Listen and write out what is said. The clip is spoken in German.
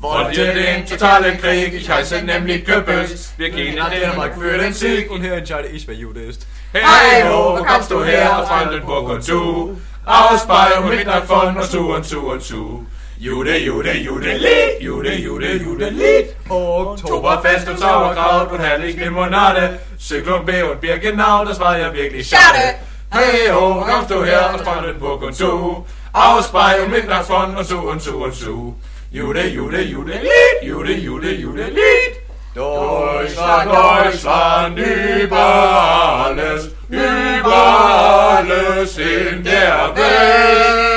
Wollt ihr den totalen Krieg? Ich heiße nämlich Goebbels. Wir gehen nach Dänemark für den Sieg. Und hier entscheide ich, wer Jude ist. Hey ho, wo kommst du her? Aus Brandenburg und zu. Aus Bayern und mit davon und zu und zu und zu. Jude, Jude, Jude, Lied. Jude, Jude, Jude, Lied. Oktoberfest und Sauerkraut und herrlich Limonade. Zyklon B und Bier, genau, das war ja wirklich schade. Hey ho, wo kommst du her? Aus Brandenburg und zu. Aus Bayern und mit davon und zu und zu und zu. Jude, Jude, Jude, Lied. Jude, Jude, Jude, Lied. Deutschland, Deutschland, über alles in der Welt.